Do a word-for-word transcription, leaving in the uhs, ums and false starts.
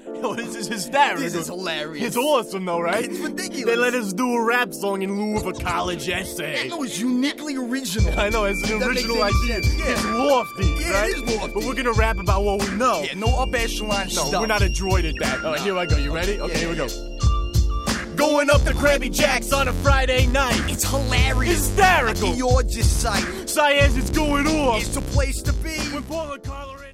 Yo, this is hysterical. This is hilarious. It's awesome, though, right? It's ridiculous. They let us do a rap song in lieu of a college essay. No, it's uniquely original. I know, it's an That original makes any idea. sense. Yeah. It's lofty, Yeah, right? it is lofty. But we're gonna rap about what we know. Yeah, no up echelon No, stuff. we're not a droid at that. All right, here I go. You ready? Okay, Yeah, here we yeah. go. Going up to Krabby Jack's on a Friday night. It's hilarious. Hysterical. You're just sight. Science is going off. It's the place to be. When Paula Colorado.